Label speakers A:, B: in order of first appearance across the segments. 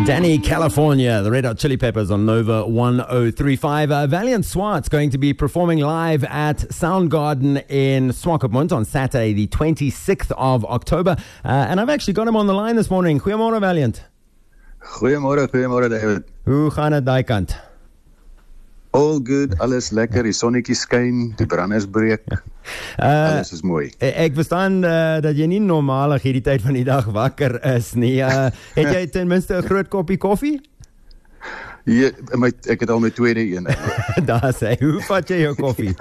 A: Danny California, the Red Hot Chili Peppers on Nova 1035. Valiant Swart's going to be performing live at Soundgarden in Swakopmund on Saturday, the 26th of October. And I've actually got him on the line this morning. Goeiemôre, Valiant.
B: Goeiemôre, David.
A: Hoe gaan het daai kant?
B: All good, alles lekker, die sonnetjie skyn, die branders breek. Alles is mooi.
A: Ek verstaan dat jy nie normalig hierdie tyd van die dag wakker is nie. Het jy ten minste 'n groot koppie koffie?
B: Ja, ek het al my tweede een.
A: Daar sê, hoe vat jy jou koffie?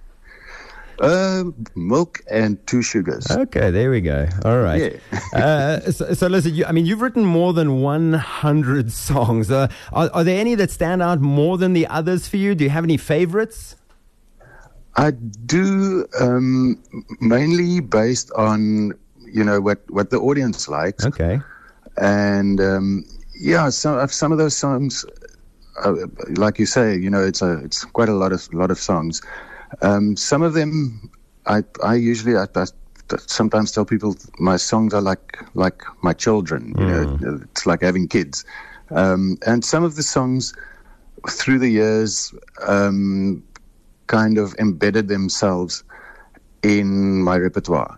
B: Milk and 2 sugars.
A: Okay, there we go. All right. Yeah. So listen, you've written more than 100 songs. Are there any that stand out more than the others for you? Do you have any favorites?
B: I do, mainly based on, what the audience likes.
A: Okay.
B: And, some of those songs, like you say, it's quite a lot of songs. Some of them, I sometimes tell people my songs are like my children. It's like having kids. And some of the songs through the years kind of embedded themselves in my repertoire.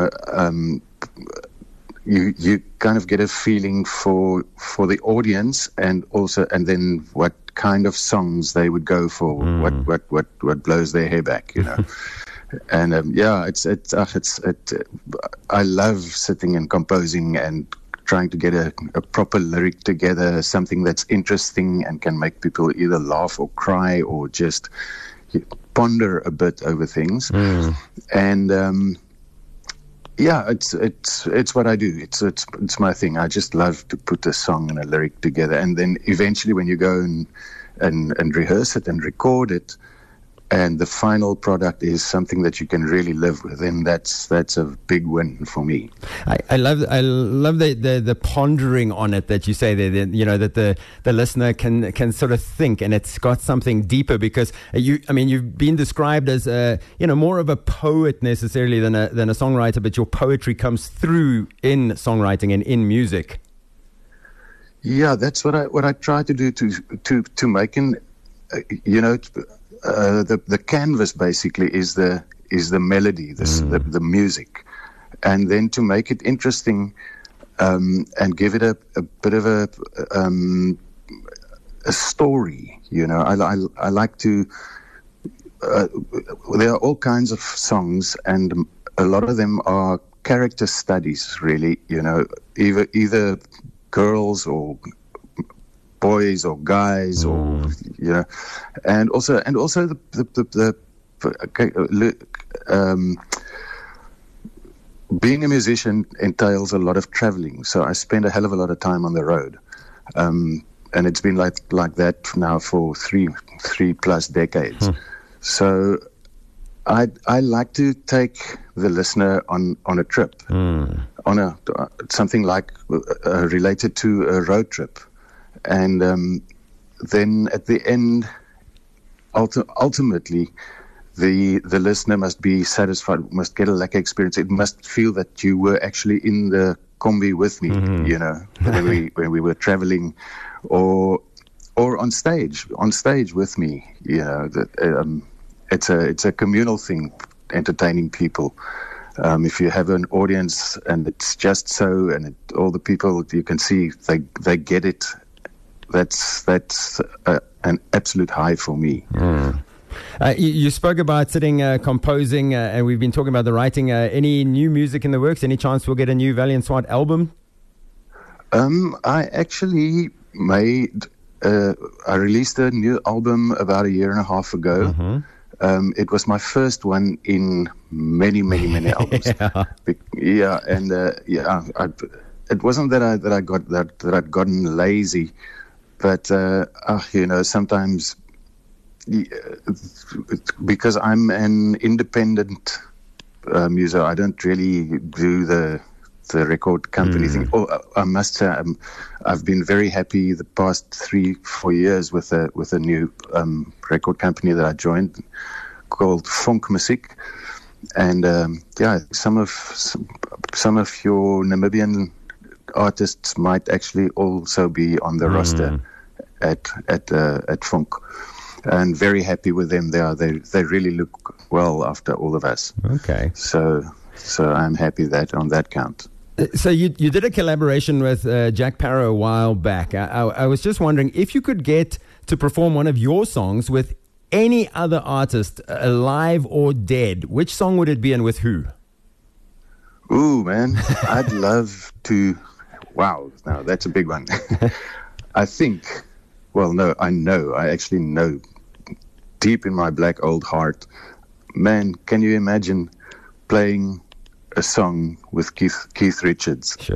B: You kind of get a feeling for the audience and then what kind of songs they would go for, what blows their hair back, And I love sitting and composing and trying to get a proper lyric together, something that's interesting and can make people either laugh or cry or just ponder a bit over things. And it's what I do. It's my thing. I just love to put a song and a lyric together, and then eventually, when you go and rehearse it and record it, and the final product is something that you can really live with, then that's a big win for me.
A: I love the pondering on it that you say there. That the listener can sort of think, and it's got something deeper, because you've been described as more of a poet necessarily than a songwriter, but your poetry comes through in songwriting and in music.
B: Yeah, that's what I try to do to make the canvas basically is the melody, the music, and then to make it interesting and give it a bit of a story. I like to. There are all kinds of songs, and a lot of them are character studies. Really, either girls or boys or guys, or and also the being a musician entails a lot of traveling, so I spend a hell of a lot of time on the road, and it's been like that now for three plus decades. So I like to take the listener on a trip, on something like related to a road trip. And then at the end, ultimately, the listener must be satisfied, must get a lekker experience. It must feel that you were actually in the combi with me, when we were traveling, or on stage with me. It's a communal thing, entertaining people. If you have an audience and it's just so, and all the people you can see, they get it. That's an absolute high for me.
A: You spoke about sitting composing, and we've been talking about the writing. Any new music in the works? Any chance we'll get a new Valiant Swart album?
B: I actually I released a new album about a year and a half ago. It was my first one in many albums. It wasn't that I'd gotten lazy. But, sometimes, because I'm an independent muser, I don't really do the record company thing. I must say, I've been very happy the past 3-4 years with a new record company that I joined called Funk Musiek. And some of your Namibian artists might actually also be on the roster at Funk. And very happy with them. They really look well after all of us.
A: Okay.
B: So I'm happy that on that count.
A: So you did a collaboration with Jack Parrow a while back. I was just wondering if you could get to perform one of your songs with any other artist, alive or dead. Which song would it be and with who?
B: Ooh, man, I'd love to. Wow, now that's a big one. I think. Well, no, I actually know deep in my black old heart. Man, can you imagine playing a song with Keith Richards?
A: Sure.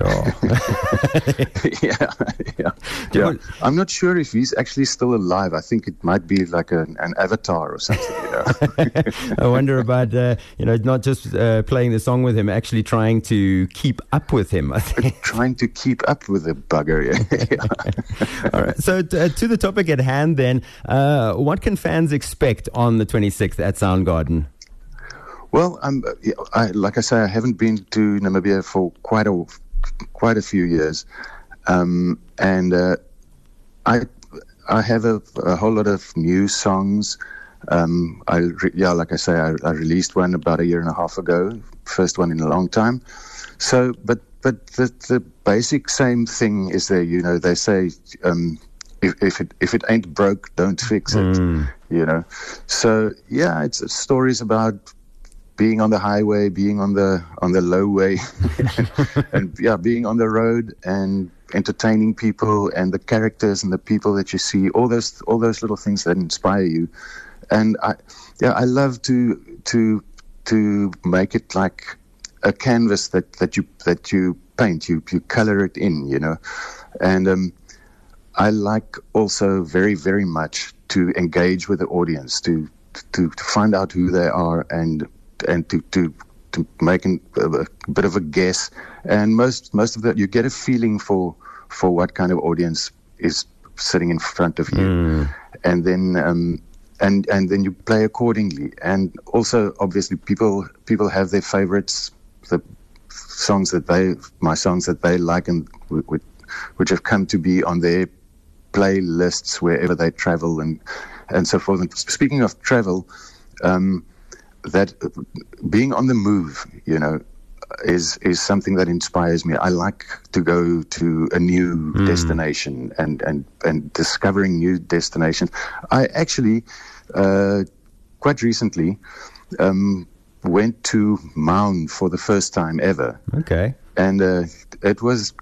B: yeah. I'm not sure if he's actually still alive. I think it might be like an avatar or something,
A: I wonder about, not just playing the song with him, actually trying to keep up with him, I think.
B: Trying to keep up with the bugger, yeah.
A: All right. So to the topic at hand then, what can fans expect on the 26th at Soundgarden?
B: Well, like I say, I haven't been to Namibia for quite a few years, and I have a whole lot of new songs. Like I say, I released one about a year and a half ago, first one in a long time. So, but the basic same thing is there. They say if it ain't broke, don't fix it. So yeah, it's stories about being on the highway, being on the low way, and being on the road and entertaining people and the characters and the people that you see, all those little things that inspire you. And I love to make it like a canvas that you paint, you color it in, And I like also very, very much to engage with the audience, to find out who they are and to make a bit of a guess, and most of that you get a feeling for what kind of audience is sitting in front of you, and then and then you play accordingly. And also, obviously, people have their favorites, my songs that they like and which have come to be on their playlists wherever they travel and so forth. And speaking of travel, that being on the move, is something that inspires me. I like to go to a new destination and discovering new destinations. I actually, quite recently, went to Maun for the first time ever.
A: Okay.
B: And it was,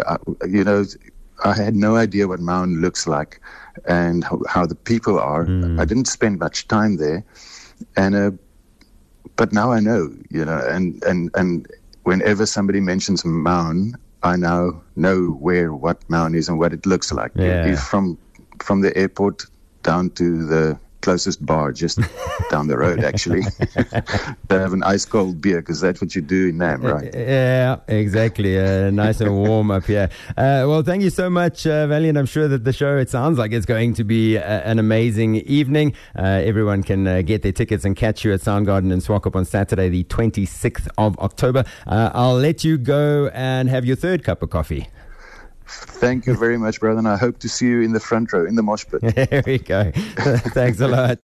B: I had no idea what Maun looks like and how the people are. I didn't spend much time there. And but now I know, and whenever somebody mentions Maun, I now know what Maun is and what it looks like.
A: Yeah.
B: It's from the airport down to the closest bar just down the road, actually. They have an ice cold beer because that's what you do in Nam, right?
A: Yeah, exactly. Nice and warm up here. Well, thank you so much, Valiant. I'm sure that the show, it sounds like it's going to be an amazing evening. Everyone can get their tickets and catch you at Soundgarden in Swakop on Saturday, the 26th of October. I'll let you go and have your third cup of coffee.
B: Thank you very much, brother, and I hope to see you in the front row, in the mosh pit.
A: There we go. Thanks a lot.